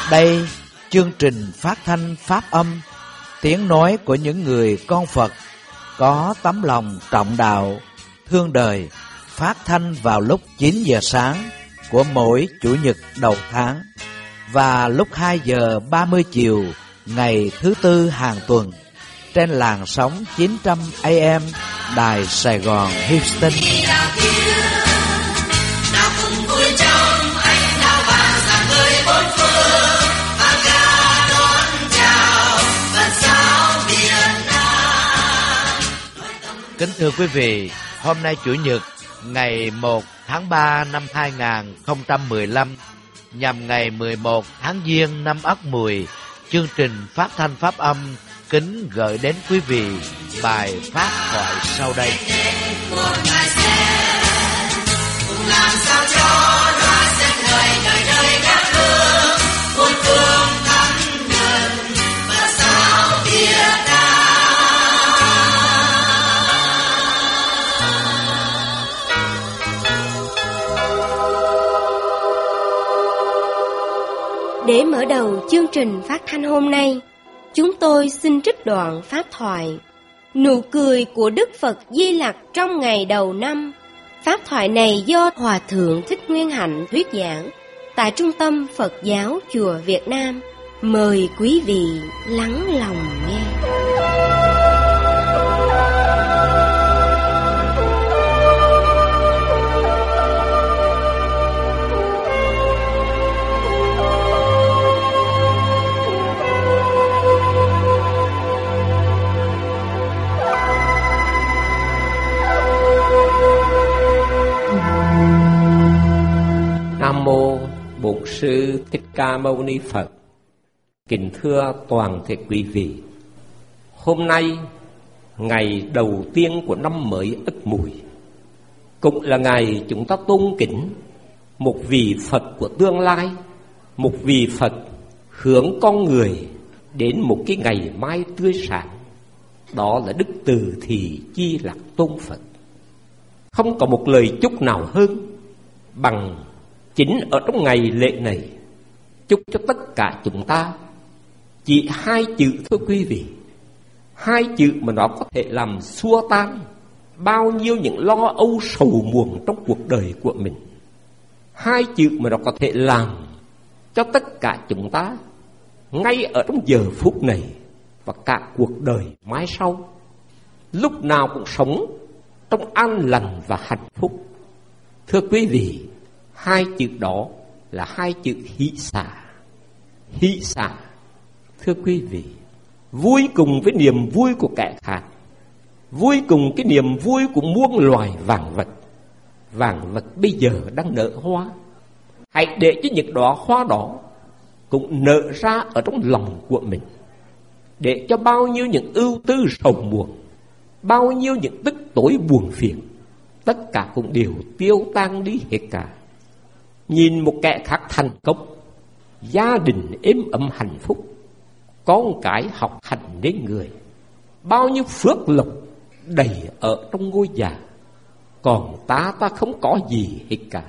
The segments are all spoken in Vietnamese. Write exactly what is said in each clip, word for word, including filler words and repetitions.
Đây, chương trình phát thanh Pháp âm, tiếng nói của những người con Phật có tấm lòng trọng đạo, thương đời, phát thanh vào lúc chín giờ sáng của mỗi Chủ nhật đầu tháng và lúc hai giờ ba mươi chiều ngày thứ Tư hàng tuần trên làn sóng chín trăm A M Đài Sài Gòn Houston. Kính thưa quý vị, hôm nay Chủ nhật ngày một tháng ba năm hai nghìn không trăm mười lăm nhằm ngày mười một tháng Giêng năm Ất Mùi, chương trình phát thanh Pháp âm kính gửi đến quý vị bài pháp thoại sau đây. Để mở đầu chương trình phát thanh hôm nay, chúng tôi xin trích đoạn pháp thoại Nụ cười của Đức Phật Di Lặc trong ngày đầu năm. Pháp thoại này do Hòa Thượng Thích Nguyên Hạnh thuyết giảng tại Trung tâm Phật giáo Chùa Việt Nam. Mời quý vị lắng lòng nghe. Nam mô Bổn Sư Thích Ca Mâu Ni Phật. Kính thưa toàn thể quý vị, hôm nay ngày đầu tiên của năm mới Ất Mùi, cũng là ngày chúng ta tôn kính một vị Phật của tương lai, một vị Phật hướng con người đến một cái ngày mai tươi sáng. Đó là Đức Từ Thị Chi Lặc Tôn Phật. Không có một lời chúc nào hơn bằng chính ở trong ngày lễ này chúc cho tất cả chúng ta chỉ hai chữ thôi quý vị. Hai chữ mà nó có thể làm xua tan bao nhiêu những lo âu sầu muộn trong cuộc đời của mình. Hai chữ mà nó có thể làm cho tất cả chúng ta ngay ở trong giờ phút này và cả cuộc đời mai sau lúc nào cũng sống trong an lành và hạnh phúc. Thưa quý vị, hai chữ đó là hai chữ hỷ xả. Hỷ xả, thưa quý vị, vui cùng với niềm vui của kẻ khác, vui cùng cái niềm vui của muôn loài vạn vật. Vạn vật bây giờ đang nở hoa, hãy để cho những đóa hoa đó cũng nở ra ở trong lòng của mình, để cho bao nhiêu những ưu tư sầu muộn, bao nhiêu những tức tối buồn phiền, tất cả cũng đều tiêu tan đi hết cả. Nhìn một kẻ khác thành công, gia đình êm ấm hạnh phúc, con cái học hành đến người, bao nhiêu phước lộc đầy ở trong ngôi nhà, còn ta ta không có gì hết cả.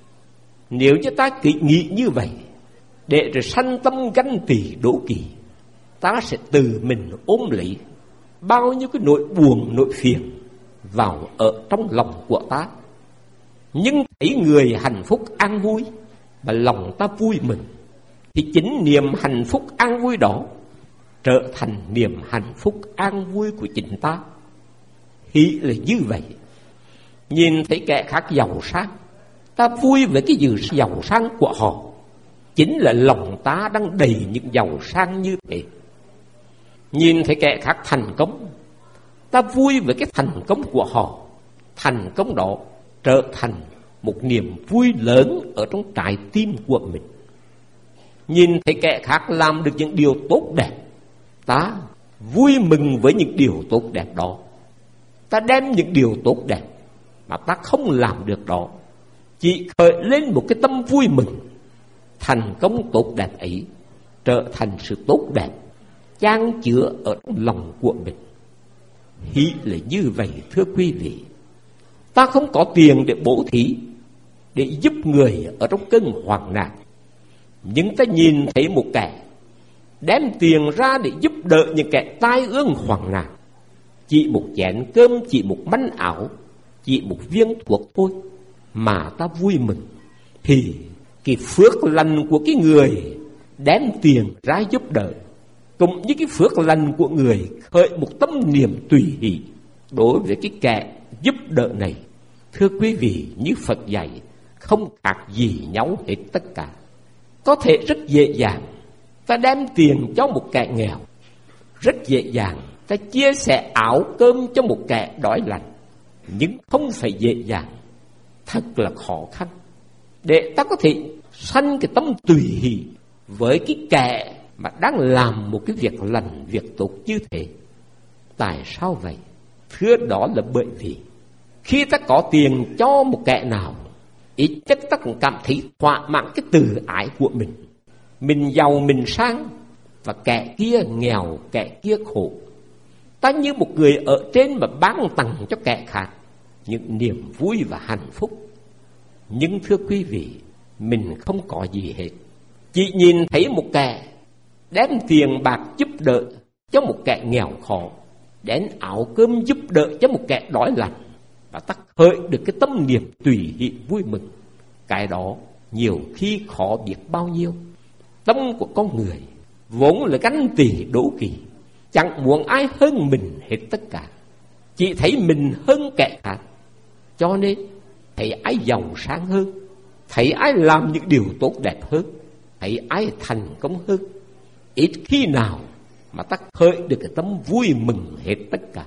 Nếu như ta cứ nghĩ như vậy, để rồi sanh tâm ganh tị đố kỵ, ta sẽ tự mình ôm lấy bao nhiêu cái nỗi buồn, nỗi phiền vào ở trong lòng của ta. Nhưng thấy người hạnh phúc an vui và lòng ta vui mừng, thì chính niềm hạnh phúc an vui đó trở thành niềm hạnh phúc an vui của chính ta. Hỷ là như vậy. Nhìn thấy kẻ khác giàu sang, ta vui với cái sự giàu sang của họ, chính là lòng ta đang đầy những giàu sang như thế. Nhìn thấy kẻ khác thành công, ta vui với cái thành công của họ, thành công đó trở thành một niềm vui lớn ở trong trái tim của mình. Nhìn thấy kẻ khác làm được những điều tốt đẹp, ta vui mừng với những điều tốt đẹp đó. Ta đem những điều tốt đẹp mà ta không làm được đó, chỉ khởi lên một cái tâm vui mừng. Thành công tốt đẹp ấy trở thành sự tốt đẹp chan chứa ở trong lòng của mình. Hỷ là như vậy, thưa quý vị. Ta không có tiền để bố thí, để giúp người ở trong cơn hoạn nạn, Nhưng ta nhìn thấy một kẻ đem tiền ra để giúp đỡ những kẻ tai ương hoạn nạn, chỉ một chén cơm, chỉ một manh áo, chỉ một viên thuốc thôi mà ta vui mừng, thì cái phước lành của cái người đem tiền ra giúp đỡ cũng như cái phước lành của người khởi một tâm niệm tùy hỷ đối với cái kẻ giúp đỡ này. Thưa quý vị, như Phật dạy, không khác gì nhau hết tất cả. Có thể rất dễ dàng ta đem tiền cho một kẻ nghèo, rất dễ dàng ta chia sẻ áo cơm cho một kẻ đói lạnh, nhưng không phải dễ dàng, thật là khó khăn để ta có thể sanh cái tâm tùy hỷ với cái kẻ mà đang làm một cái việc lành, việc tốt như thế. Tại sao vậy? Thưa, đó là bởi vì khi ta có tiền cho một kẻ nào, ít nhất ta cũng cảm thấy thỏa mãn cái từ ái của mình. Mình giàu, mình sang, và kẻ kia nghèo, kẻ kia khổ. Ta như một người ở trên mà ban tặng cho kẻ khác những niềm vui và hạnh phúc. Nhưng thưa quý vị, mình không có gì hết. Chỉ nhìn thấy một kẻ đem tiền bạc giúp đỡ cho một kẻ nghèo khổ, đến áo cơm giúp đỡ cho một kẻ đói lạnh, và ta khởi được cái tâm niệm tùy hỷ vui mừng. Cái đó nhiều khi khó biết bao nhiêu. Tâm của con người vốn là ganh tỳ đố kỵ, chẳng muốn ai hơn mình hết tất cả, chỉ thấy mình hơn kẻ khác. Cho nên thấy ai giàu sang hơn, thấy ai làm những điều tốt đẹp hơn, thấy ai thành công hơn, ít khi nào mà ta khởi được cái tâm vui mừng hết tất cả.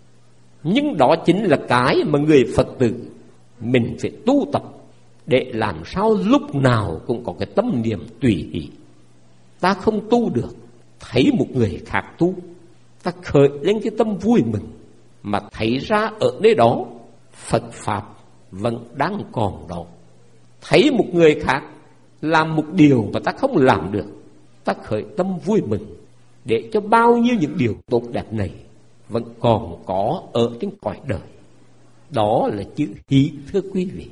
Nhưng đó chính là cái mà người Phật tử mình phải tu tập, để làm sao lúc nào cũng có cái tâm niệm tùy hỷ. Ta không tu được, thấy một người khác tu, ta khởi lên cái tâm vui mừng, mà thấy ra ở nơi đó Phật Pháp vẫn đang còn đó. Thấy một người khác làm một điều mà ta không làm được, ta khởi tâm vui mừng, để cho bao nhiêu những điều tốt đẹp này vẫn còn có ở trên cõi đời. Đó là chữ hỷ, thưa quý vị.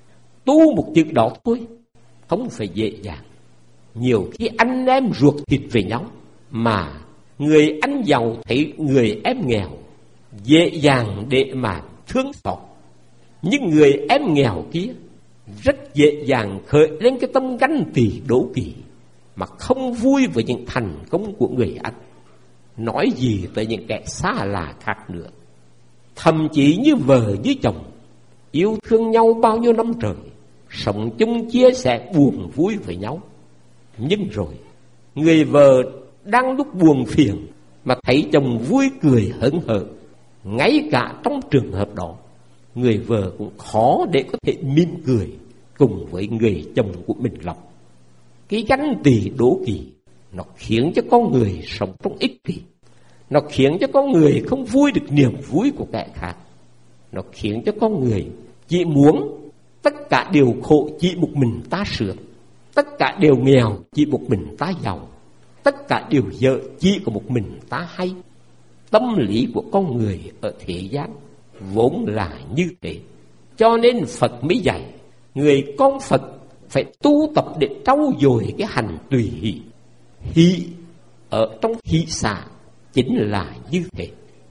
Tu một chữ đó thôi không phải dễ dàng. Nhiều khi anh em ruột thịt về nhau, mà người anh giàu thấy người em nghèo, dễ dàng để mà thương xót. Nhưng người em nghèo kia rất dễ dàng khởi lên cái tâm ganh tỳ đố kỵ, mà không vui với những thành công của người anh, nói gì tới những kẻ xa lạ khác nữa. Thậm chí như vợ như chồng, yêu thương nhau bao nhiêu năm trời, sống chung chia sẻ buồn vui với nhau, nhưng rồi người vợ đang lúc buồn phiền mà thấy chồng vui cười hớn hở, ngay cả trong trường hợp đó, người vợ cũng khó để có thể mỉm cười cùng với người chồng của mình lòng. Cái ganh tỳ đố kỵ nó khiến cho con người sống trong ích kỷ, nó khiến cho con người không vui được niềm vui của kẻ khác, nó khiến cho con người chỉ muốn tất cả đều khổ chỉ một mình ta sướng, tất cả đều nghèo chỉ một mình ta giàu, tất cả đều dở chỉ có một mình ta hay. Tâm lý của con người ở thế gian vốn là như thế. Cho nên Phật mới dạy người con Phật phải tu tập để trau dồi cái hành tùy hỷ. Hỷ ở trong hỷ xả chính là như thế.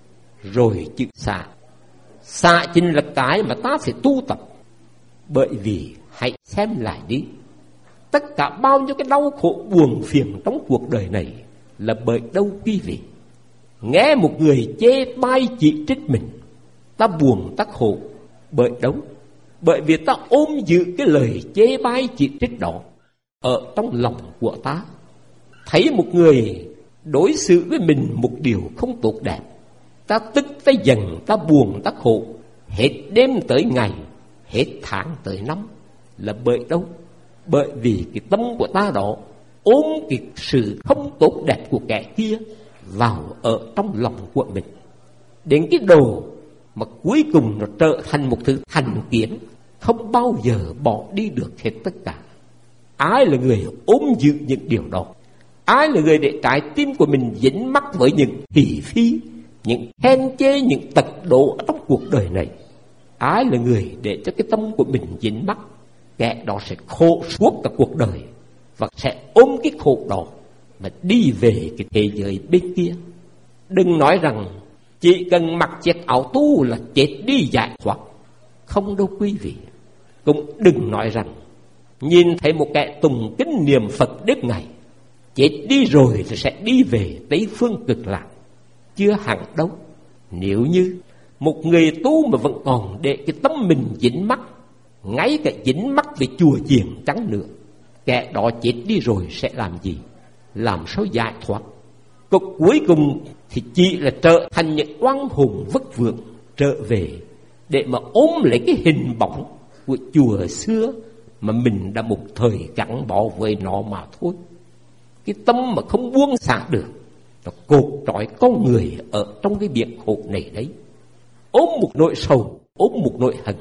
Rồi chữ xả, xả chính là cái mà ta phải tu tập. Bởi vì hãy xem lại đi, tất cả bao nhiêu cái đau khổ buồn phiền trong cuộc đời này là bởi đâu quý vị? Nghe một người chê bai chỉ trích mình, ta buồn ta khổ bởi đâu? Bởi vì ta ôm giữ cái lời chê bai chỉ trích đó ở trong lòng của ta. Thấy một người đối xử với mình một điều không tốt đẹp, ta tức ta giận, ta buồn ta khổ, hết đêm tới ngày, hết tháng tới năm, là bởi đâu? Bởi vì cái tâm của ta đó ôm cái sự không tốt đẹp của kẻ kia vào ở trong lòng của mình, đến cái đồ mà cuối cùng nó trở thành một thứ thành kiến, không bao giờ bỏ đi được hết tất cả. Ai là người ôm giữ những điều đó? Ai là người để trái tim của mình dính mắc với những thị phi, những khen chê, những tật độ trong cuộc đời này? Ai là người để cho cái tâm của mình dính mắc? Kẻ đó sẽ khổ suốt cả cuộc đời, và sẽ ôm cái khổ đó mà đi về cái thế giới bên kia. Đừng nói rằng chỉ cần mặc chiếc áo tu là chết đi giải thoát. Không đâu quý vị. Cũng đừng nói rằng nhìn thấy một kẻ tùng kính niệm Phật đêm ngày, chết đi rồi thì sẽ đi về Tây Phương Cực Lạc. Chưa hẳn đâu. Nếu như một người tu mà vẫn còn để cái tâm mình dính mắc, ngay cả dính mắc về chùa chiền trắng nữa, kẻ đó chết đi rồi sẽ làm gì? Làm sao giải thoát? Cục cuối cùng thì chỉ là trở thành những oan hồn vất vưởng trở về để mà ôm lấy cái hình bóng của chùa xưa mà mình đã một thời gắn bó với nó mà thôi. Cái tâm mà không buông xả được, nó cột trói con người ở trong cái biển khổ này đấy. Ôm một nỗi sầu, ôm một nỗi hận.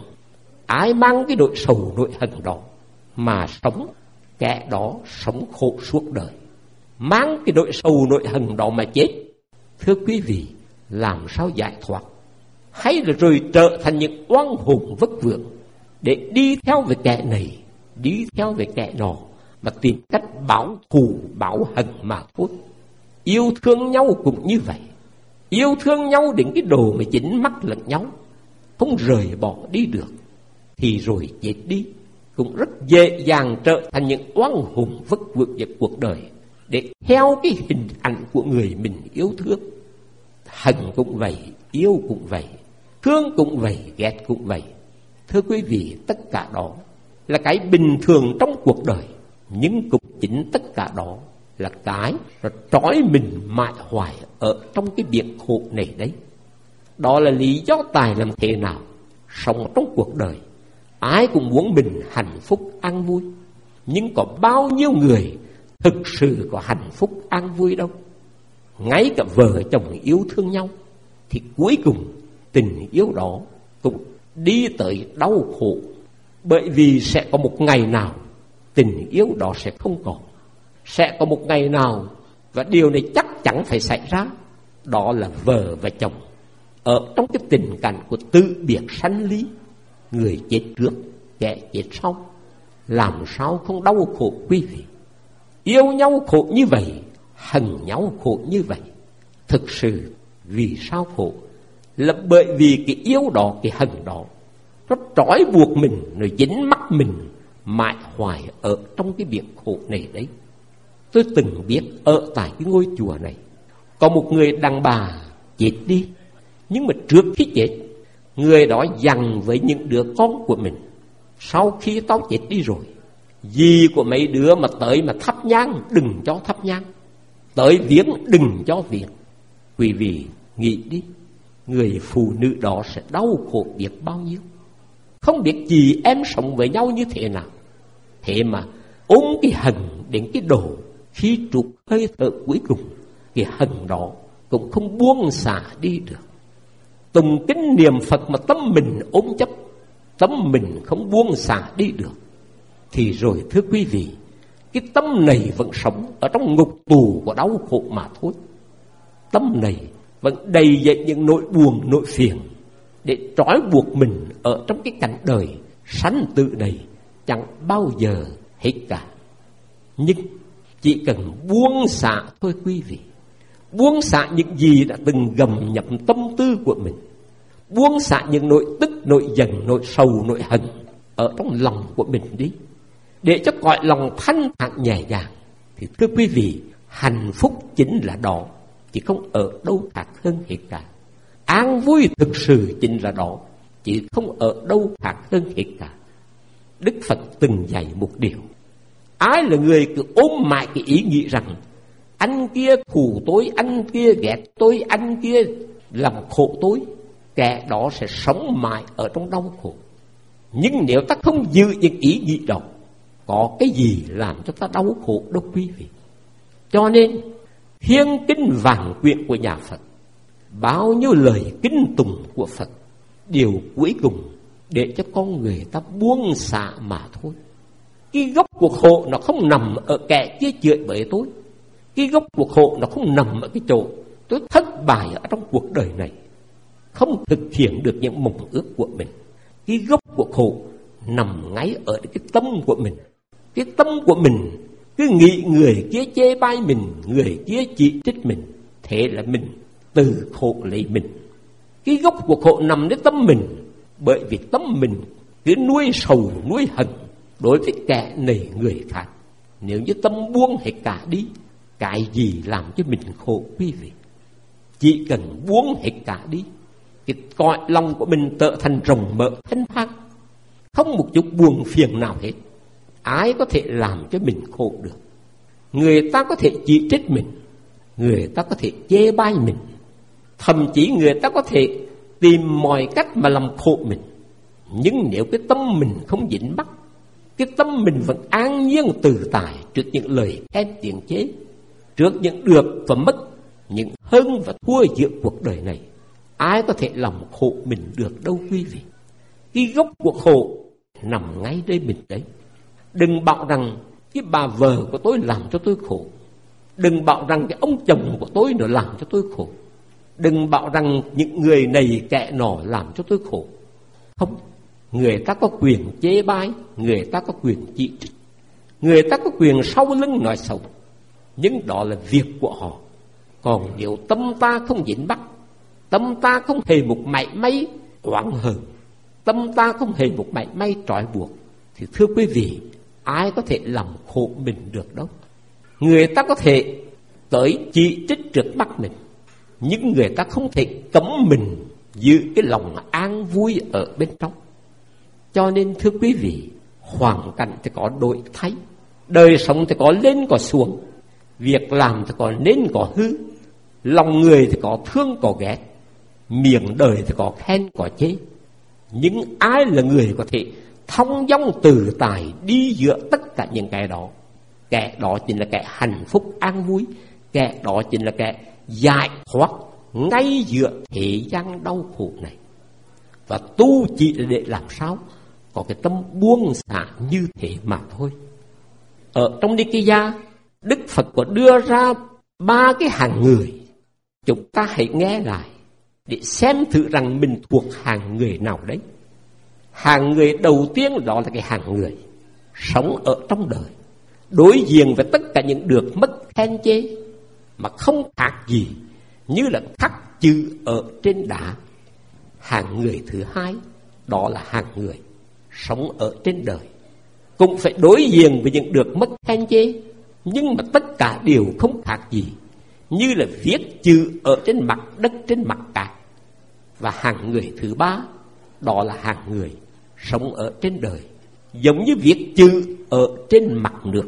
Ai mang cái nỗi sầu, nỗi hận đó mà sống, kẻ đó sống khổ suốt đời. Mang cái nỗi sầu, nỗi hận đó mà chết, thưa quý vị, làm sao giải thoát? Hay là rồi trở thành những oan hồn vất vưởng để đi theo về kẻ này, đi theo về kẻ nọ, mà tìm cách báo thù, báo hận mà thôi. Yêu thương nhau cũng như vậy. Yêu thương nhau đến cái đồ mà dính mắc lẫn nhau, không rời bỏ đi được, thì rồi chết đi cũng rất dễ dàng trở thành những oan hồn vất vưởng về cuộc đời, để theo cái hình ảnh của người mình yêu thương. Hận cũng vậy, yêu cũng vậy, thương cũng vậy, ghét cũng vậy. Thưa quý vị, tất cả đó là cái bình thường trong cuộc đời, nhưng cũng chính tất cả đó là cái nó trói mình mãi hoài ở trong cái biển khổ này đấy. Đó là lý do tại làm thế nào sống trong cuộc đời ai cũng muốn mình hạnh phúc an vui, nhưng có bao nhiêu người thực sự có hạnh phúc an vui đâu. Ngay cả vợ chồng yêu thương nhau thì cuối cùng tình yêu đó cũng đi tới đau khổ, bởi vì sẽ có một ngày nào tình yêu đó sẽ không còn. Sẽ có một ngày nào, và điều này chắc chắn phải xảy ra, đó là vợ và chồng ở trong cái tình cảnh của tự biệt sanh ly. Người chết trước, kẻ chết sau. Làm sao không đau khổ quý vị? Yêu nhau khổ như vậy, hận nhau khổ như vậy. Thực sự vì sao khổ? Là bởi vì cái yêu đó, cái hận đó, nó trói buộc mình, nó dính mắc mình mãi hoài ở trong cái biển khổ này đấy. Tôi từng biết ở tại cái ngôi chùa này có một người đàn bà chết đi, nhưng mà trước khi chết, người đó dặn với những đứa con của mình: sau khi tao chết đi rồi, dì của mấy đứa mà tới mà thắp nhang, đừng cho thắp nhang. Tới viếng, đừng cho viếng. Quý vị nghĩ đi, người phụ nữ đó sẽ đau khổ biết bao nhiêu. Không biết chị em sống với nhau như thế nào. Thế mà ôm cái hận đến cái độ khi trút hơi thở cuối cùng, cái hận đó cũng không buông xả đi được. Tùng kính niệm Phật mà tâm mình ôm chấp, tâm mình không buông xả đi được, thì rồi thưa quý vị, cái tâm này vẫn sống ở trong ngục tù của đau khổ mà thôi. Tâm này vẫn đầy dậy những nỗi buồn, nỗi phiền để trói buộc mình ở trong cái cảnh đời sanh tử này chẳng bao giờ hết cả. Nhưng chỉ cần buông xả thôi quý vị, buông xả những gì đã từng gầm nhậm tâm tư của mình, buông xả những nỗi tức, nỗi giận, nỗi sầu, nỗi hận ở trong lòng của mình đi, để cho cõi lòng thanh thản nhẹ nhàng, thì thưa quý vị, hạnh phúc chính là đó, chỉ không ở đâu khác hơn hết cả. An vui thực sự chính là đó, chỉ không ở đâu khác hơn hết cả. Đức Phật từng dạy một điều: ai là người cứ ôm mãi cái ý nghĩ rằng anh kia thù tôi, anh kia ghét tôi, anh kia làm khổ tôi, kẻ đó sẽ sống mãi ở trong đau khổ. Nhưng nếu ta không giữ những ý nghĩ đó, có cái gì làm cho ta đau khổ đâu quý vị. Cho nên thiên kinh vạn quyển của nhà Phật, bao nhiêu lời kinh tùng của Phật, điều cuối cùng để cho con người ta buông xả mà thôi. Cái gốc của khổ nó không nằm ở kẻ kia chửi bới tôi. Cái gốc của khổ nó không nằm ở cái chỗ tôi thất bại ở trong cuộc đời này, không thực hiện được những mộng ước của mình. Cái gốc của khổ nằm ngay ở cái tâm của mình. Cái tâm của mình cứ nghĩ người kia chê bai mình, người kia chỉ trích mình, thế là mình tự khổ lấy mình. Cái gốc của khổ nằm đến tâm mình, bởi vì tâm mình cứ nuôi sầu nuôi hận đối với kẻ này người khác. Nếu như tâm buông hết cả đi, cái gì làm cho mình khổ quý vị? Chỉ cần buông hết cả đi, cái cõi lòng của mình trở thành rộng mở thanh thang, không một chút buồn phiền nào hết. Ai có thể làm cho mình khổ được? Người ta có thể chỉ trích mình, người ta có thể chê bai mình, thậm chí người ta có thể tìm mọi cách mà làm khổ mình. Nhưng nếu cái tâm mình không dính mắc, cái tâm mình vẫn an nhiên tự tại trước những lời khen tiếng chế, trước những được và mất, những hơn và thua giữa cuộc đời này, ai có thể làm khổ mình được đâu quý vị? Cái gốc của khổ nằm ngay đây mình đấy. Đừng bảo rằng cái bà vợ của tôi làm cho tôi khổ, đừng bảo rằng cái ông chồng của tôi nó làm cho tôi khổ, đừng bảo rằng những người này kẻ nọ làm cho tôi khổ. Không, người ta có quyền chê bai, người ta có quyền chỉ trích, người ta có quyền sau lưng nói xấu, nhưng đó là việc của họ. Còn nếu tâm ta không dính mắc, tâm ta không hề một mảy may oán hờn, tâm ta không hề một mảy may trói buộc, thì thưa quý vị, ai có thể làm khổ mình được đâu. Người ta có thể tới chỉ trích trước mắt mình, nhưng người ta không thể cấm mình giữ cái lòng an vui ở bên trong. Cho nên thưa quý vị, hoàn cảnh thì có đổi thay, đời sống thì có lên có xuống, việc làm thì có nên có hư, lòng người thì có thương có ghét, miệng đời thì có khen có chê. Nhưng ai là người có thể thông dong tự tại đi giữa tất cả những cái đó? Kẻ đó chính là kẻ hạnh phúc an vui, kẻ đó chính là kẻ giải thoát ngay giữa thế gian đau khổ này. Và tu chỉ là để làm sao có cái tâm buông xả như thế mà thôi. Ở trong Nikaya, Đức Phật có đưa ra ba cái hạng người. Chúng ta hãy nghe lại để xem thử rằng mình thuộc hạng người nào đấy. Hạng người đầu tiên đó là cái hạng người sống ở trong đời, đối diện với tất cả những được mất khen chê mà không khác gì như là khắc chữ ở trên đá. Hạng người thứ hai đó là hạng người sống ở trên đời, cũng phải đối diện với những được mất khen chê, nhưng mà tất cả đều không khác gì như là viết chữ ở trên mặt đất, trên mặt cát. Và hạng người thứ ba đó là hạng người sống ở trên đời, giống như viết chữ ở trên mặt nước.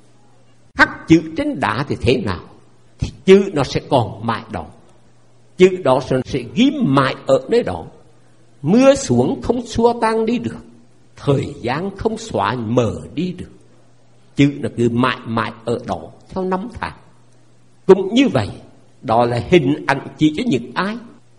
Khắc chữ trên đá thì thế nào? Thì chữ nó sẽ còn mãi đó, chữ đó sẽ ghim mãi ở nơi đó. Mưa xuống không xua tan đi được, thời gian không xóa mờ đi được, chữ nó cứ mãi mãi ở đó theo năm tháng. Cũng như vậy, đó là hình ảnh chỉ cho những ai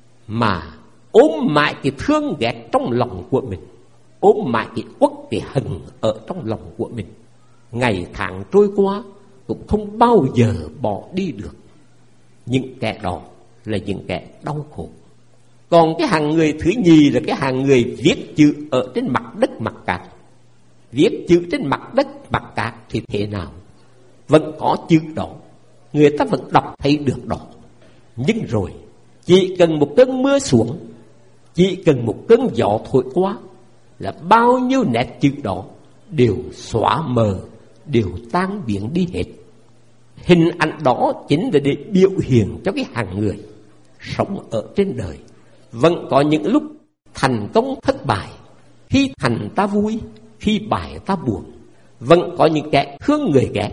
mà ôm mãi cái thương ghét trong lòng của mình, ôm mãi cái uất cái hận ở trong lòng của mình. Ngày tháng trôi qua cũng không bao giờ bỏ đi được. Những kẻ đó là những kẻ đau khổ. Còn cái hàng người thứ nhì là cái hàng người viết chữ ở trên mặt đất mặt cát. Viết chữ trên mặt đất mặt cát thì thế nào? Vẫn có chữ đó, người ta vẫn đọc thấy được đó. Nhưng rồi chỉ cần một cơn mưa xuống, chỉ cần một cơn gió thổi qua là bao nhiêu nét chữ đó đều xóa mờ, đều tan biến đi hết. Hình ảnh đó chính là để biểu hiện cho cái hàng người sống ở trên đời. Vẫn có những lúc thành công thất bại, khi thành ta vui, khi bại ta buồn. Vẫn có những kẻ thương người ghét,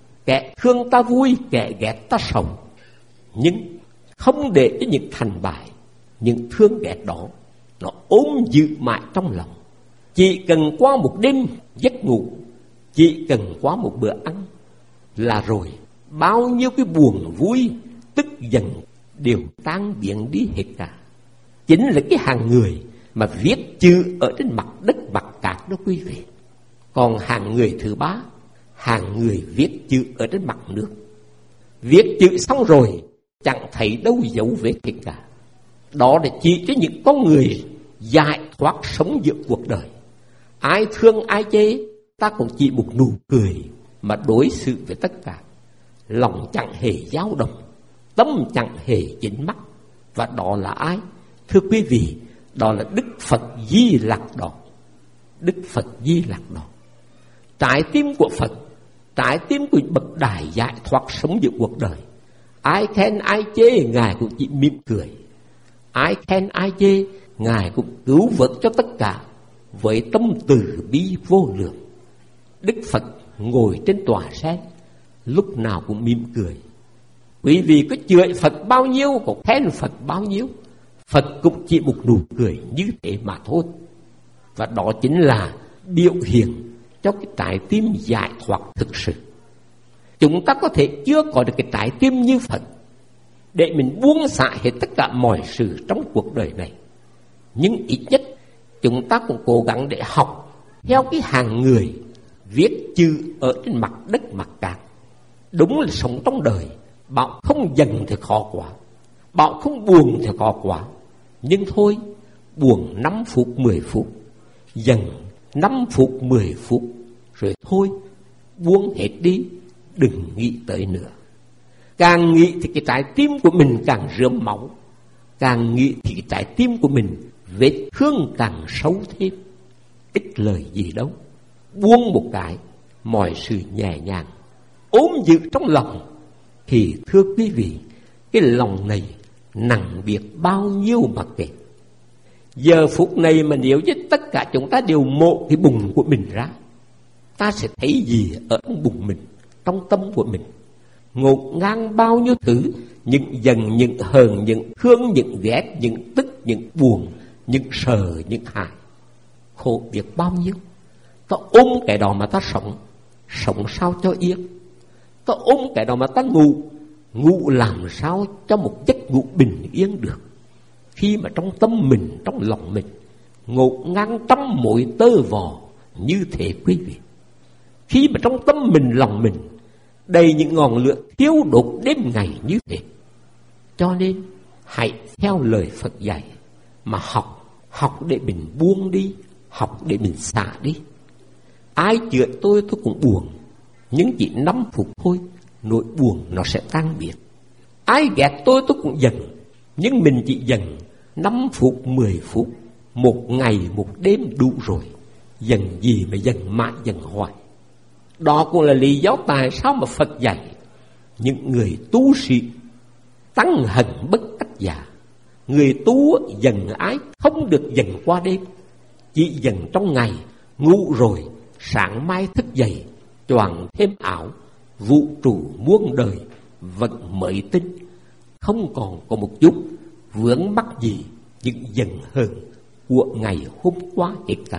kẻ thương ta vui, kẻ ghét ta sầu. Nhưng không để cho những thành bại, những thương ghét đó nó ôm giữ mãi trong lòng. Chỉ cần qua một đêm giấc ngủ, chỉ cần qua một bữa ăn là rồi bao nhiêu cái buồn vui, tức giận đều tan biến đi hết cả. Chính là cái hàng người mà viết chữ ở trên mặt đất mặt cát đó quý vị. Còn hàng người thứ ba, hàng người viết chữ ở trên mặt nước. Viết chữ xong rồi chẳng thấy đâu dấu vết hết cả. Đó là chỉ cho những con người giải thoát sống giữa cuộc đời. Ai thương ai chê, ta cũng chỉ một nụ cười, mà đối xử với tất cả. Lòng chẳng hề dao động, tâm chẳng hề dính mắc. Và đó là ai? Thưa quý vị, đó là Đức Phật Di Lặc đó. Đức Phật Di Lặc đó. Trái tim của Phật, trái tim của bậc đại giải thoát sống giữa cuộc đời. Ai khen ai chê, Ngài cũng chỉ mỉm cười. Ai khen ai chê, Ngài cũng cứu vớt cho tất cả với tâm từ bi vô lượng. Đức Phật ngồi trên tòa sen, lúc nào cũng mỉm cười. Quý vị có chửi Phật bao nhiêu, có khen Phật bao nhiêu, Phật cũng chỉ một nụ cười như thế mà thôi. Và đó chính là biểu hiện cho cái trái tim giải thoát thực sự. Chúng ta có thể chưa có được cái trái tim như Phật để mình buông xả hết tất cả mọi sự trong cuộc đời này, nhưng ít nhất chúng ta cũng cố gắng để học theo cái hàng người viết chữ ở trên mặt đất mặt cạn. Đúng là sống trong đời, bảo không dần thì khó quá, bảo không buồn thì khó quá. Nhưng thôi, buồn năm phút mười phút, dần năm phút mười phút, rồi thôi buông hết đi, đừng nghĩ tới nữa. Càng nghĩ thì cái trái tim của mình càng rớm máu, càng nghĩ thì cái trái tim của mình vết thương càng sâu thêm. Ít lời gì đâu, buông một cái, mọi sự nhẹ nhàng ôm giữ trong lòng. Thì thưa quý vị, cái lòng này nặng biết bao nhiêu mà kể. Giờ phút này mà nếu như tất cả chúng ta đều mộ cái bụng của mình ra, ta sẽ thấy gì ở trong bụng mình, trong tâm của mình? Ngột ngang bao nhiêu thứ, những giận, những hờn, những thương, những ghét, những tức, những buồn, những sợ, những hại. Khổ biết bao nhiêu. Ta ôm cái đó mà ta sống, sống sao cho yên. Ta ôm cái đó mà ta ngủ, ngủ làm sao cho một giấc ngủ bình yên được. Khi mà trong tâm mình, trong lòng mình ngột ngang trăm mũi tơ vò như thế quý vị. Khi mà trong tâm mình, lòng mình đầy những ngọn lửa thiêu đốt đêm ngày như thế. Cho nên hãy theo lời Phật dạy mà học, học để mình buông đi, học để mình xả đi. Ai chửi tôi tôi cũng buồn, nhưng chỉ năm phút thôi, nỗi buồn nó sẽ tan biệt. Ai ghét tôi tôi cũng giận, nhưng mình chỉ giận năm phút, mười phút, một ngày, một đêm đủ rồi. Giận gì mà giận mãi giận hoài. Đó cũng là lý do tại sao mà Phật dạy những người tu sĩ tăng hận bất cách giả. Người tu giận ái không được giận qua đêm, chỉ giận trong ngày, ngủ rồi sáng mai thức dậy choàng thêm áo, vũ trụ muôn đời vẫn mới tin, không còn có một chút vướng mắc gì những giận hờn của ngày hôm qua hết cả.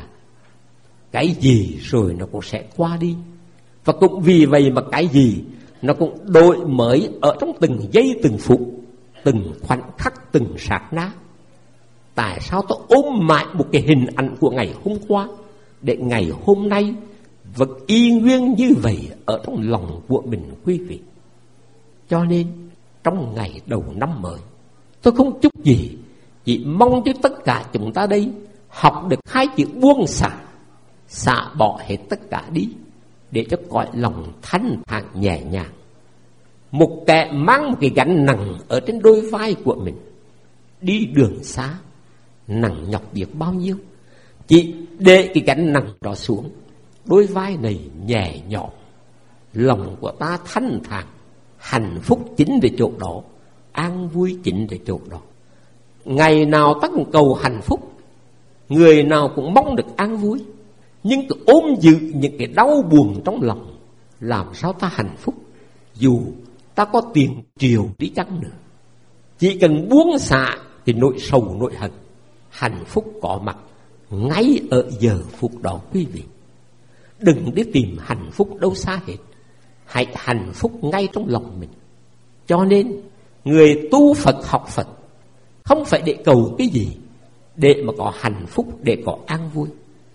Cái gì rồi nó cũng sẽ qua đi. Và cũng vì vậy mà cái gì nó cũng đổi mới ở trong từng giây từng phút, từng khoảnh khắc, từng sát na. Tại sao tôi ôm mãi một cái hình ảnh của ngày hôm qua để ngày hôm nay vẫn y nguyên như vậy ở trong lòng của mình quý vị? Cho nên trong ngày đầu năm mới, tôi không chúc gì, chỉ mong cho tất cả chúng ta đây học được hai chữ buông xả, xả bỏ hết tất cả đi, để cho cõi lòng thanh thản nhẹ nhàng. Một kẻ mang một cái gánh nặng ở trên đôi vai của mình, đi đường xa nặng nhọc biết bao nhiêu, chỉ để cái gánh nặng đó xuống, đôi vai này nhẹ nhõm, lòng của ta thanh thản, hạnh phúc chính về chỗ đó, an vui chính về chỗ đó. Ngày nào ta cũng cầu hạnh phúc, người nào cũng mong được an vui, nhưng cứ ôm giữ những cái đau buồn trong lòng, làm sao ta hạnh phúc? Dù ta có tiền triều đi chăng nữa, chỉ cần buông xả thì nỗi sầu nỗi hận, hạnh phúc có mặt ngay ở giờ phút đó quý vị. Đừng đi tìm hạnh phúc đâu xa hết, hãy hạnh phúc ngay trong lòng mình. Cho nên người tu Phật học Phật không phải để cầu cái gì, để mà có hạnh phúc, để có an vui.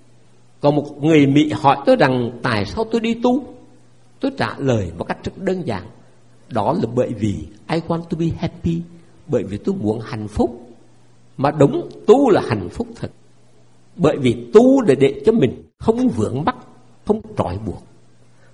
Có một người Mỹ hỏi tôi rằng tại sao tôi đi tu? Tôi trả lời một cách rất đơn giản, đó là bởi vì I want to be happy, bởi vì tôi muốn hạnh phúc. Mà đúng, tu là hạnh phúc thật, bởi vì tu là để cho mình không vướng mắc, không trói buộc.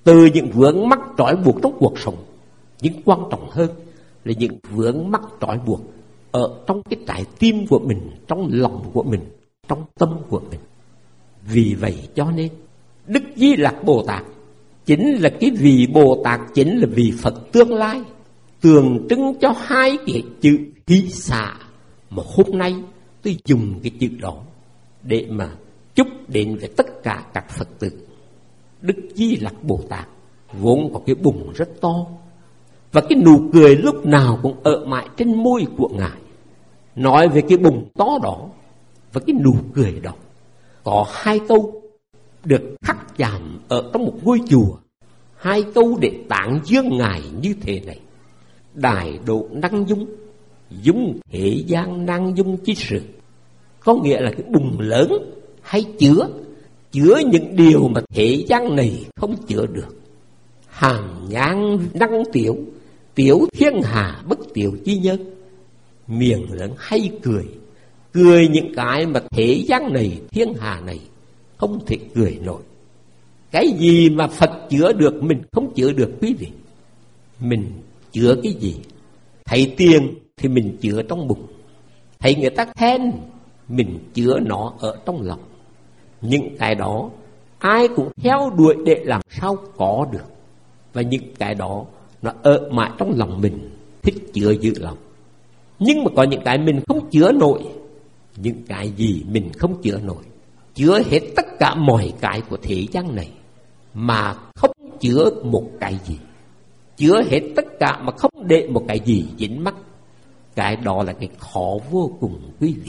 từ những vướng mắc trói buộc trong cuộc sống, nhưng quan trọng hơn là những vướng mắc trói buộc ở trong cái trái tim của mình, trong lòng của mình, trong tâm của mình. Vì vậy cho nên Đức Di Lặc Bồ Tát chính là cái vị Bồ Tát, chính là vị Phật tương lai, tượng trưng cho hai cái chữ hỷ xả mà hôm nay tôi dùng cái chữ đó để mà chúc đến với tất cả các Phật tử. Đức Di Lặc Bồ Tát vốn có cái bụng rất to, và cái nụ cười lúc nào cũng ở mãi trên môi của Ngài. Nói về cái bụng to đó và cái nụ cười đó, có hai câu được khắc chạm ở trong một ngôi chùa, hai câu để tán dương Ngài như thế này: đại độ năng dung, dung thế gian năng dung chi sự. Có nghĩa là cái bụng lớn hay chứa chứa những điều mà thế gian này không chứa được. Hàng ngang năng tiểu, tiểu thiên hà bất tiểu chi nhân. Miệng lớn hay cười, cười những cái mà thế gian này, thiên hà này không thể cười nổi. Cái gì mà Phật chứa được mình không chứa được quý vị. Mình chứa cái gì? Thấy tiền thì mình chứa trong bụng, thấy người ta khen mình chứa nó ở trong lòng. Những cái đó ai cũng theo đuổi để làm sao có được, và những cái đó nó ở mãi trong lòng mình, thích chứa giữ lòng. Nhưng mà có những cái mình không chứa nổi. Những cái gì mình không chứa nổi? Chứa hết tất cả mọi cái của thế gian này mà không chứa một cái gì. Chứa hết tất cả mà không để một cái gì dính mắc. Cái đó là cái khó vô cùng quý vị.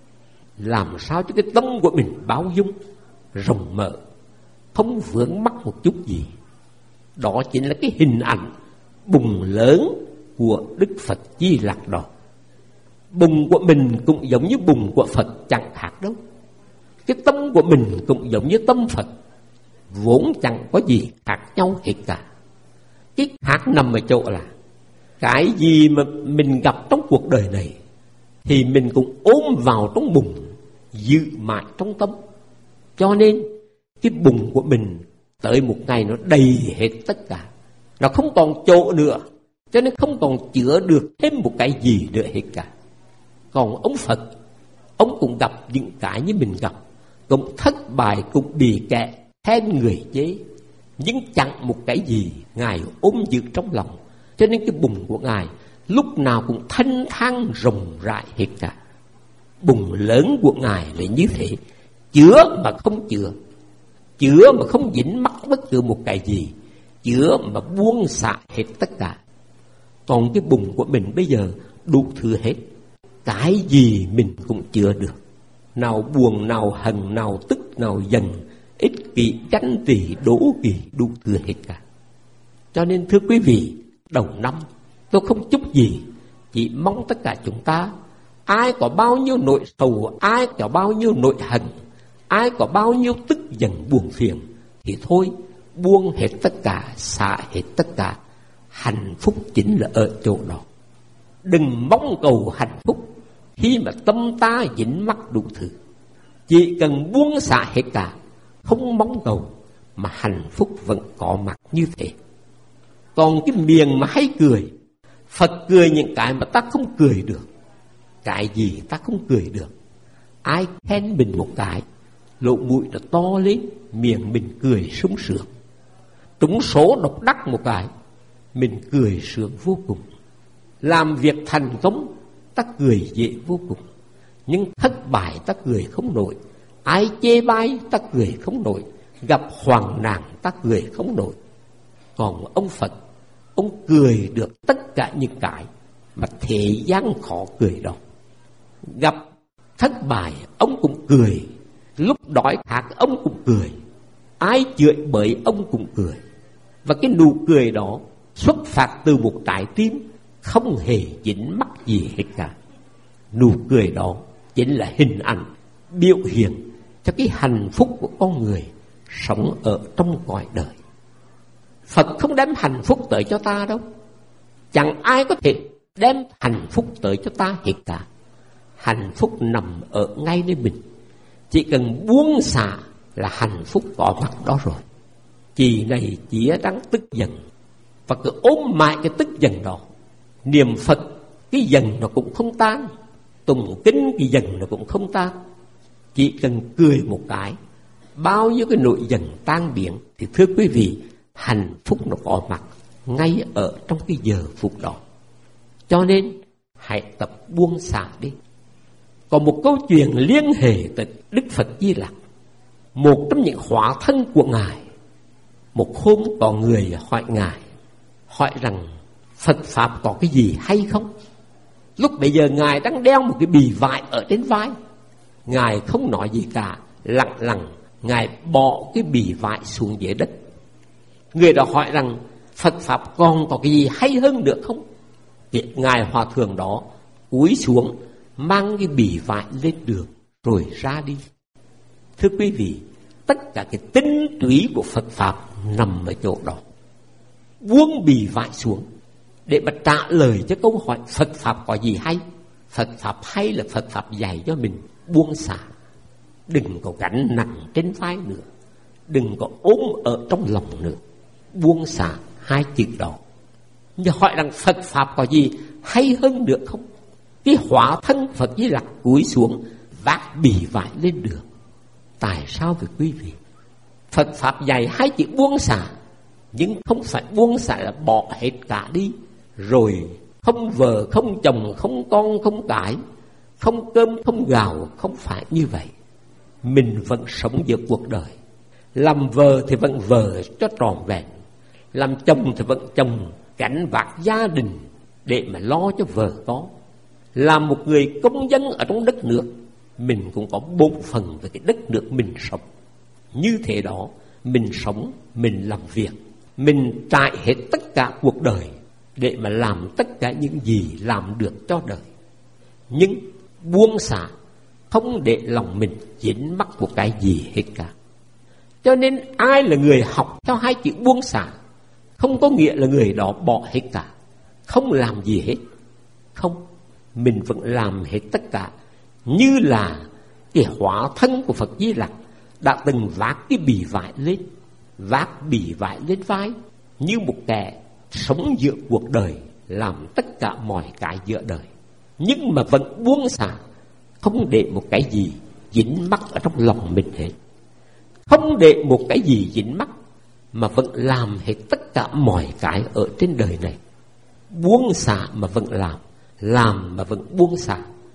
Làm sao cho cái tâm của mình bao dung, rộng mở, không vướng mắc một chút gì. Đó chính là cái hình ảnh bùng lớn của Đức Phật Di Lặc đó. Bùng của mình cũng giống như bùng của Phật, chẳng khác đâu. Cái tâm của mình cũng giống như tâm Phật, vốn chẳng có gì khác nhau hết cả. Cái khác nằm ở chỗ là cái gì mà mình gặp trong cuộc đời này thì mình cũng ôm vào trong bụng, giữ mãi trong tâm. Cho nên cái bụng của mình tới một ngày nó đầy hết tất cả, nó không còn chỗ nữa, cho nên không còn chứa được thêm một cái gì nữa hết cả. Còn ông Phật, ông cũng gặp những cái như mình gặp, cũng thất bại, cũng bị kẻ khen người chế, nhưng chẳng một cái gì Ngài ôm giữ trong lòng. Cho nên cái bụng của Ngài lúc nào cũng thanh thang rộng rãi hết cả. Bụng lớn của Ngài là như thế, chứa mà không chứa, chứa mà không dính mắc bất cứ một cái gì, chứa mà buông xả hết tất cả. Còn cái bụng của mình bây giờ đủ thứ hết, cái gì mình cũng chứa được. Nào buồn, nào hận, nào tức, nào giận, ích kỷ, ganh tị, đố kỵ, đủ thứ hết cả. Cho nên thưa quý vị, đầu năm tôi không chúc gì, chỉ mong tất cả chúng ta, ai có bao nhiêu nỗi sầu, ai có bao nhiêu nỗi hận, ai có bao nhiêu tức giận buồn phiền, thì thôi buông hết tất cả, xả hết tất cả. Hạnh phúc chính là ở chỗ đó. Đừng mong cầu hạnh phúc khi mà tâm ta dính mắc đủ thứ. Chỉ cần buông xả hết cả, không mong cầu, mà hạnh phúc vẫn có mặt như thế. Còn cái miệng mà hay cười, Phật cười những cái mà ta không cười được. Cái gì ta không cười được? Ai khen mình một cái, lỗ mũi nó to lên, miệng mình cười sung sướng. Trúng số độc đắc một cái, mình cười sướng vô cùng. Làm việc thành công, ta cười dễ vô cùng. Nhưng thất bại ta cười không nổi. Ai chê bai ta cười không nổi. Gặp hoạn nạn ta cười không nổi. Còn ông Phật, ông cười được tất cả những cái mà thế gian khó cười đó. Gặp thất bại ông cũng cười, lúc đói khát ông cũng cười, ai chửi bới ông cũng cười. Và cái nụ cười đó xuất phát từ một trái tim không hề dính mắc gì hết cả. Nụ cười đó chính là hình ảnh biểu hiện cho cái hạnh phúc của con người sống ở trong cõi đời. Phật không đem hạnh phúc tới cho ta đâu, chẳng ai có thể đem hạnh phúc tới cho ta hết cả. Hạnh phúc nằm ở ngay nơi mình, chỉ cần buông xả là hạnh phúc có mặt đó rồi. Chị này chỉ đang tức giận, và cứ ôm mãi cái tức giận đó. Niệm Phật cái giận nó cũng không tan, tụng kinh cái giận nó cũng không tan. Chỉ cần cười một cái, bao nhiêu cái nỗi giận tan biến. Thì thưa quý vị, hạnh phúc nó có mặt ngay ở trong cái giờ phút đó. Cho nên hãy tập buông xả đi. Có một câu chuyện liên hệ tới Đức Phật Di Lặc, một trong những hóa thân của Ngài. Một hôm có người hỏi Ngài, hỏi rằng Phật Pháp có cái gì hay không? Lúc bây giờ Ngài đang đeo một cái bì vải ở trên vai. Ngài không nói gì cả, lặng lặng Ngài bỏ cái bì vải xuống dưới đất. Người đó hỏi rằng Phật Pháp còn có cái gì hay hơn được không? Thì Ngài Hòa Thượng đó cúi xuống, mang cái bì vải lên đường rồi ra đi. Thưa quý vị, tất cả cái tinh túy của Phật Pháp nằm ở chỗ đó. Buông bì vải xuống để mà trả lời cho câu hỏi Phật Pháp có gì hay. Phật Pháp hay là Phật Pháp dạy cho mình buông xả. Đừng có gánh nặng trên vai nữa, đừng có ôm ở trong lòng nữa. Buông xả hai chữ đó. Nhưng hỏi rằng Phật Pháp có gì hay hơn được không? Cái hóa thân Phật Di Lặc cúi xuống, vác bì vải lên đường. Tại sao vậy quý vị? Phật Pháp dạy hai chữ buông xả, nhưng không phải buông xả là bỏ hết cả đi, rồi không vợ, không chồng, không con, không cái, không cơm, không gạo. Không phải như vậy. Mình vẫn sống giữa cuộc đời. Làm vợ thì vẫn vợ cho trọn vẹn, làm chồng thì vẫn chồng, gánh vác gia đình để mà lo cho vợ con. Làm một người công dân ở trong đất nước, mình cũng có bổn phận về cái đất nước mình sống. Như thế đó, mình sống, mình làm việc, mình trải hết tất cả cuộc đời để mà làm tất cả những gì làm được cho đời. Nhưng buông xả, không để lòng mình dính mắc một cái gì hết cả. Cho nên ai là người học theo hai chữ buông xả, không có nghĩa là người đó bỏ hết cả, không làm gì hết. Không, mình vẫn làm hết tất cả. Như là cái hóa thân của Phật Di Lặc đã từng vác cái bì vải lên, vác bì vải lên vai, như một kẻ sống giữa cuộc đời, làm tất cả mọi cái giữa đời, nhưng mà vẫn buông xả, không để một cái gì dính mắc ở trong lòng mình hết. Không để một cái gì dính mắc, mà vẫn làm hết tất cả mọi cái ở trên đời này. Buông xả mà vẫn làm, làm mà vẫn buông xả.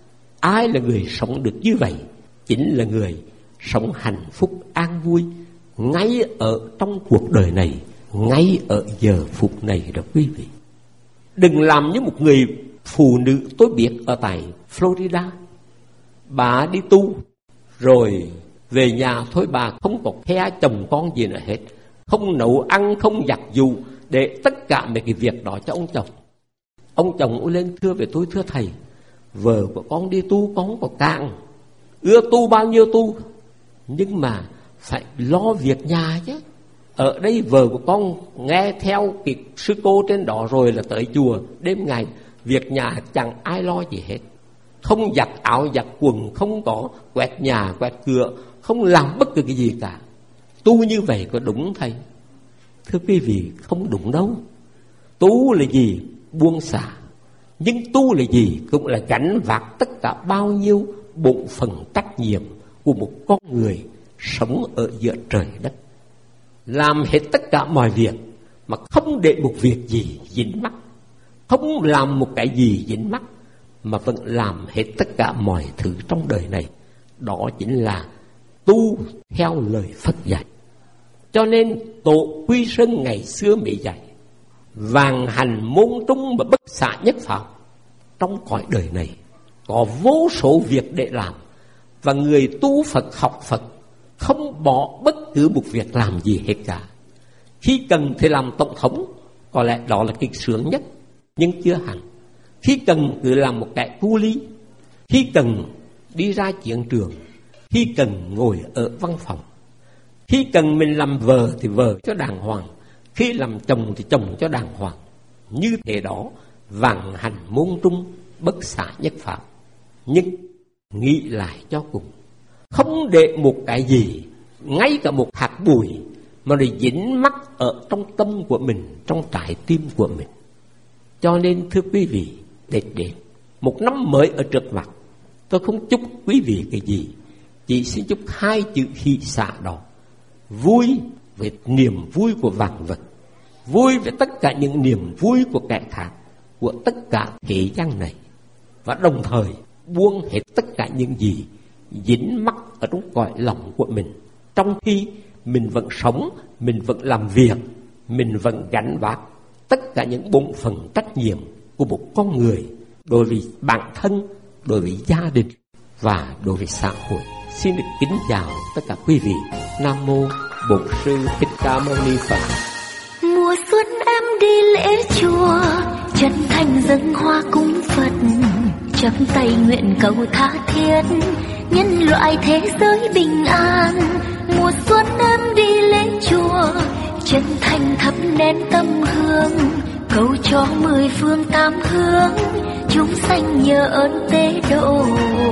Ai là người sống được như vậy? Chính là người sống hạnh phúc an vui ngay ở trong cuộc đời này, ngay ở giờ phút này đó quý vị. Đừng làm như một người phụ nữ tôi biết ở tại Florida. Bà đi tu rồi về nhà thôi, bà không có khe chồng con gì nữa hết, không nấu ăn, không giặt giũ, để tất cả mấy cái việc đó cho ông chồng. Ông chồng lên thưa về tôi, thưa thầy, vợ của con đi tu, con có càng ưa tu bao nhiêu tu, nhưng mà phải lo việc nhà chứ. Ở đây vợ của con nghe theo cái sư cô trên đó rồi là tới chùa đêm ngày, việc nhà chẳng ai lo gì hết, không giặt áo giặt quần, không có quét nhà quét cửa, không làm bất cứ cái gì cả. Tu như vậy có đúng thầy? Thưa quý vị, không đúng đâu. Tu là gì? Buông xả. Nhưng tu là gì? Cũng là gánh vác tất cả bao nhiêu bổn phận trách nhiệm của một con người sống ở giữa trời đất. Làm hết tất cả mọi việc mà không để một việc gì dính mắc, không làm một cái gì dính mắc, mà vẫn làm hết tất cả mọi thứ trong đời này. Đó chính là tu theo lời Phật dạy. Cho nên Tổ Quy Sơn ngày xưa mới dạy: vàng hành môn trung mà bất xả nhất pháp. Trong cõi đời này có vô số việc để làm, và người tu Phật học Phật không bỏ bất cứ một việc làm gì hết cả. Khi cần thì làm tổng thống, có lẽ đó là cái sướng nhất, nhưng chưa hẳn. Khi cần cứ làm một kẻ cu ly, khi cần đi ra chiến trường, khi cần ngồi ở văn phòng, khi cần mình làm vợ thì vợ cho đàng hoàng, khi làm chồng thì chồng cho đàng hoàng. Như thế đó, vàng hành môn trung, bất xả nhất pháp. Nhưng nghĩ lại cho cùng, không để một cái gì, ngay cả một hạt bụi mà nó dính mắc ở trong tâm của mình, trong trái tim của mình. Cho nên thưa quý vị, Tết đến, một năm mới ở trước mặt, tôi không chúc quý vị cái gì, chỉ xin chúc hai chữ hỷ xả đó. Vui với niềm vui của vạn vật, vui với tất cả những niềm vui của kẻ khác, của tất cả thế gian này, và đồng thời buông hết tất cả những gì dính mắc ở trong cõi lòng của mình, trong khi mình vẫn sống, mình vẫn làm việc, mình vẫn gánh vác tất cả những bổn phận trách nhiệm của một con người đối với bản thân, đối với gia đình và đối với xã hội. Xin được kính chào tất cả quý vị. Nam mô Bổn Sư Thích Ca Mâu Ni Phật. Mùa xuân em đi lễ chùa, chân thành dâng hoa cúng Phật, chắp tay nguyện cầu tha thiết nhân loại thế giới bình an. Mùa xuân em đi lễ chùa, chân thành thắp nén tâm hương, cầu cho mười phương tám hướng chúng sanh nhờ ơn tế độ.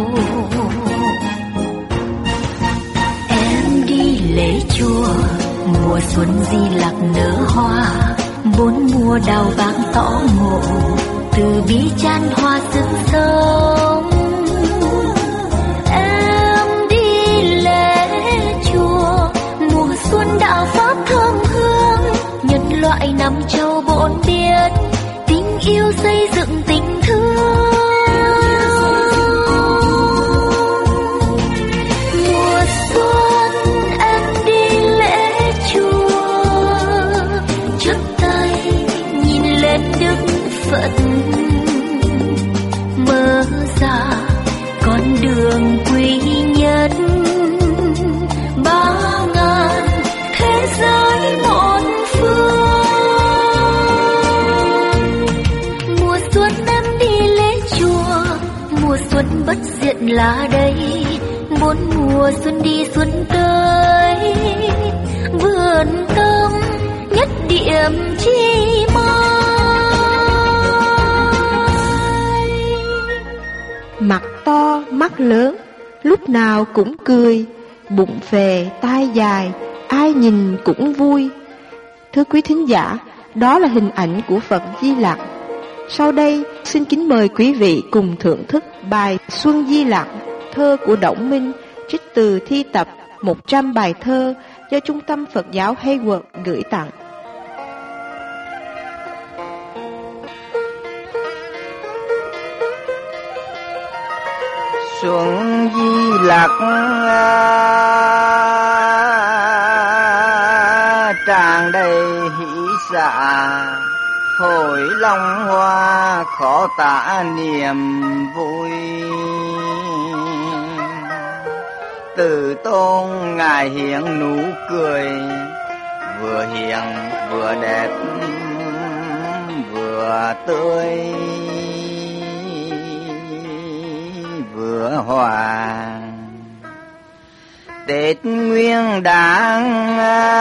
Em đi lễ chùa, mùa xuân Di Lặc nở hoa, bốn mùa đào vàng tỏ ngộ, từ bi chan hoa rực sống. Em đi lễ chùa, mùa xuân đạo pháp thơm hương, nhân loại năm châu bốn biển, tình yêu xây dựng tình thương. Mùa xuân em đi lễ chùa, chắp tay nhìn lên Đức Phật, mở ra con đường quý nhất, ba ngàn thế giới một phương. Mùa xuân em đi lễ chùa, mùa xuân bất diệt là đây, bốn mùa xuân đi xuân tới, vườn tâm nhất điểm chi mai. Mặt to, mắt lớn, lúc nào cũng cười, bụng phề, tai dài, ai nhìn cũng vui. Thưa quý thính giả, đó là hình ảnh của Phật Di Lặc. Sau đây, xin kính mời quý vị cùng thưởng thức bài Xuân Di Lặc, thơ của Đổng Minh, trích từ thi tập một trăm bài thơ do Trung tâm Phật giáo Hayward gửi tặng. Xuân Di Lặc tràn đầy hỷ xả, hồi long hoa khó tả niềm vui. Từ tôn ngài hiện nụ cười, vừa hiền vừa đẹp vừa tươi vừa hòa. Tết Nguyên Đán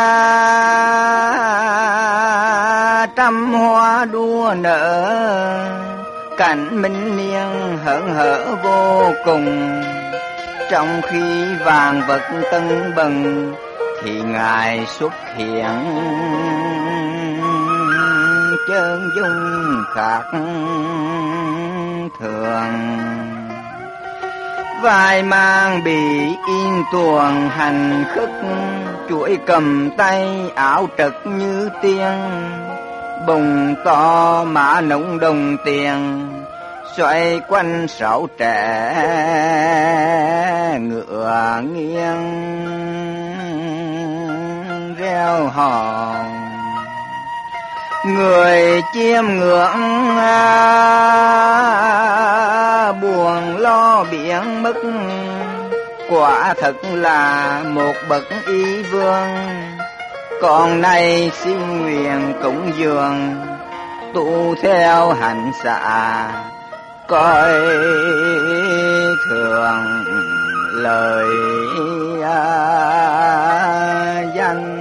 trăm hoa đua nở, cảnh minh niên hớn hở vô cùng. Trong khi vàng vật tưng bừng thì ngài xuất hiện chân dung khác thường. Vai mang bị in tuồng hành khất, chuỗi cầm tay áo trật như tiên, bồng to mã nồng đồng tiền, xoay quanh sáu trẻ ngựa nghiêng reo hò. Người chiêm ngưỡng buồn lo biển mất, quả thật là một bậc y vương. Còn nay xin nguyện cúng dường, tu theo hạnh xạ, coi thường lời danh.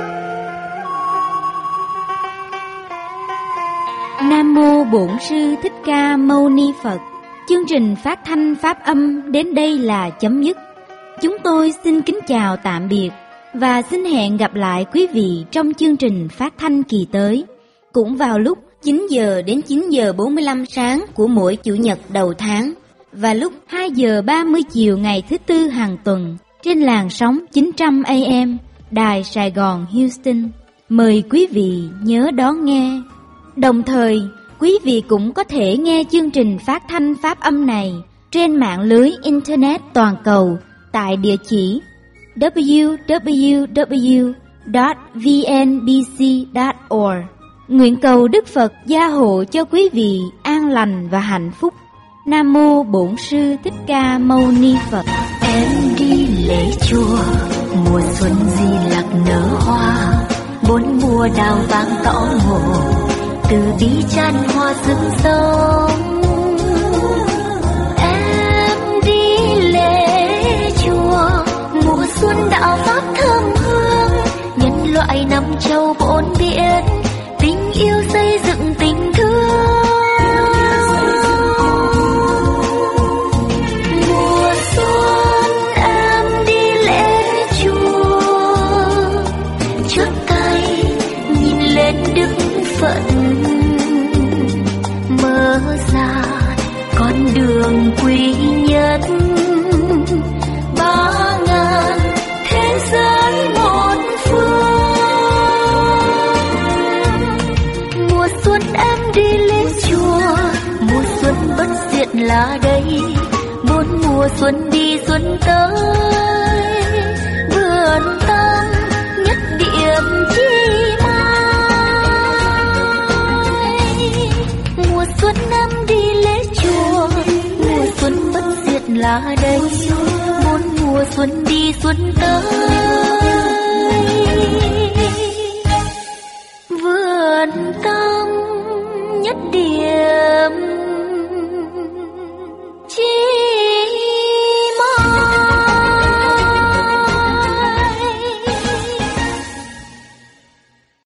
Nam mô Bổn Sư Thích Ca Mâu Ni Phật. Chương trình phát thanh pháp âm đến đây là chấm dứt. Chúng tôi xin kính chào tạm biệt Và xin hẹn gặp lại quý vị trong chương trình phát thanh kỳ tới, cũng vào lúc chín giờ đến chín giờ bốn mươi lăm sáng của mỗi Chủ nhật đầu tháng, và lúc hai giờ ba mươi chiều ngày thứ Tư hàng tuần, trên làn sóng chín trăm A M, Đài Sài Gòn Houston. Mời quý vị nhớ đón nghe. Đồng thời, quý vị cũng có thể nghe chương trình phát thanh phát âm này trên mạng lưới Internet toàn cầu tại địa chỉ w w w chấm v n b c chấm org. Nguyện cầu Đức Phật gia hộ cho quý vị an lành và hạnh phúc. Nam mô Bổn Sư Thích Ca Mâu Ni Phật. Em đi lễ chùa, mùa xuân Di Lặc nở hoa, bốn mùa đào vàng tỏ ngộ, từ bi chan hoa rừng sông. Em đi lễ chùa, mùa xuân đạo pháp thơm hương, nhân loại năm châu bốn biển, tình yêu xây dựng tình thương. Mùa xuân em đi lễ chùa, chắp tay nhìn lên Đức Phật, mở ra con đường quý nhất, ba ngàn thế giới một phương. Mùa xuân em đi lên chùa, mùa xuân bất diệt là đây, bốn mùa xuân đi xuân tới, vườn tâm nhất điểm chi mai. Mùa xuân em đi lễ chùa, mùa xuân bất diệt là đây, bốn mùa xuân đi xuân tới, vườn tâm nhất điểm